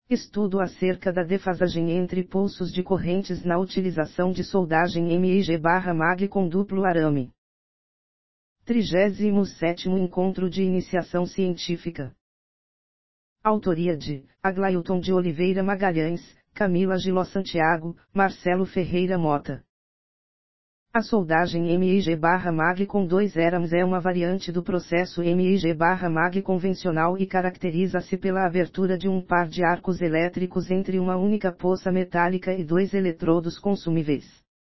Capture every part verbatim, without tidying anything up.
Estudo acerca da defasagem entre pulsos de correntes na utilização de soldagem M I G/mag com duplo arame. trigésimo sétimo Encontro de Iniciação Científica. Autoria de Aglailton de Oliveira Magalhães, Camila Giló Santiago, Marcelo Ferreira Mota. A soldagem M I G/mag com dois arames é uma variante do processo M I G/mag convencional e caracteriza-se pela abertura de um par de arcos elétricos entre uma única poça metálica e dois eletrodos consumíveis.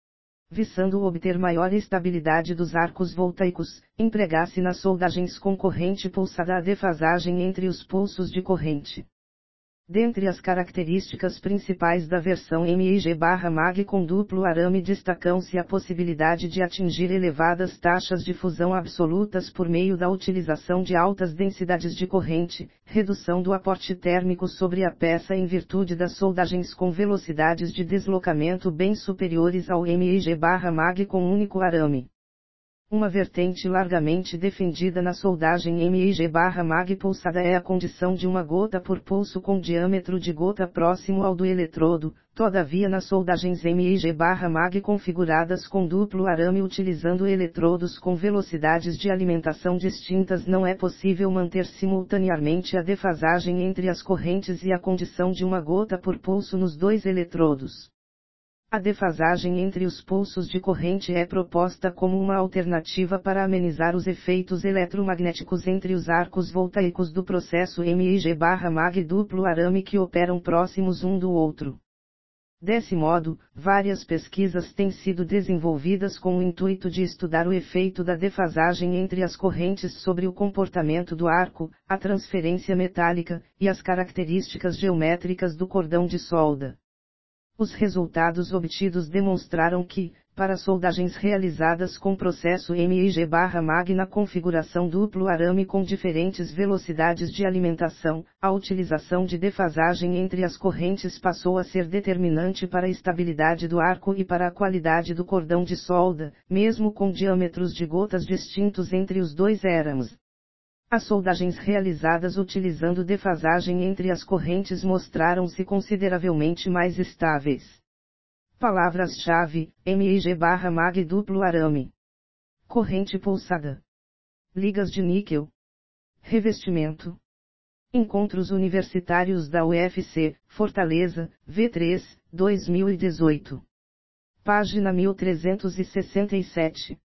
Visando obter maior estabilidade dos arcos voltaicos, emprega-se nas soldagens com corrente pulsada a defasagem entre os pulsos de corrente. Dentre as características principais da versão M I G/mag com duplo arame destacam-se a possibilidade de atingir elevadas taxas de fusão absolutas por meio da utilização de altas densidades de corrente, redução do aporte térmico sobre a peça em virtude das soldagens com velocidades de deslocamento bem superiores ao M I G/mag com único arame. Uma vertente largamente defendida na soldagem M I G/mag pulsada é a condição de uma gota por pulso com diâmetro de gota próximo ao do eletrodo. Todavia, nas soldagens M I G/mag configuradas com duplo arame utilizando eletrodos com velocidades de alimentação distintas, não é possível manter simultaneamente a defasagem entre as correntes e a condição de uma gota por pulso nos dois eletrodos. A defasagem entre os pulsos de corrente é proposta como uma alternativa para amenizar os efeitos eletromagnéticos entre os arcos voltaicos do processo M I G/mag duplo arame que operam próximos um do outro. Desse modo, várias pesquisas têm sido desenvolvidas com o intuito de estudar o efeito da defasagem entre as correntes sobre o comportamento do arco, a transferência metálica, e as características geométricas do cordão de solda. Os resultados obtidos demonstraram que, para soldagens realizadas com processo M I G/mag na configuração duplo arame com diferentes velocidades de alimentação, a utilização de defasagem entre as correntes passou a ser determinante para a estabilidade do arco e para a qualidade do cordão de solda, mesmo com diâmetros de gotas distintos entre os dois arames. As soldagens realizadas utilizando defasagem entre as correntes mostraram-se consideravelmente mais estáveis. Palavras-chave: M I G/mag duplo arame. Corrente pulsada. Ligas de níquel. Revestimento. Encontros Universitários da U F C, Fortaleza, V três, dois mil e dezoito. Página mil trezentos e sessenta e sete.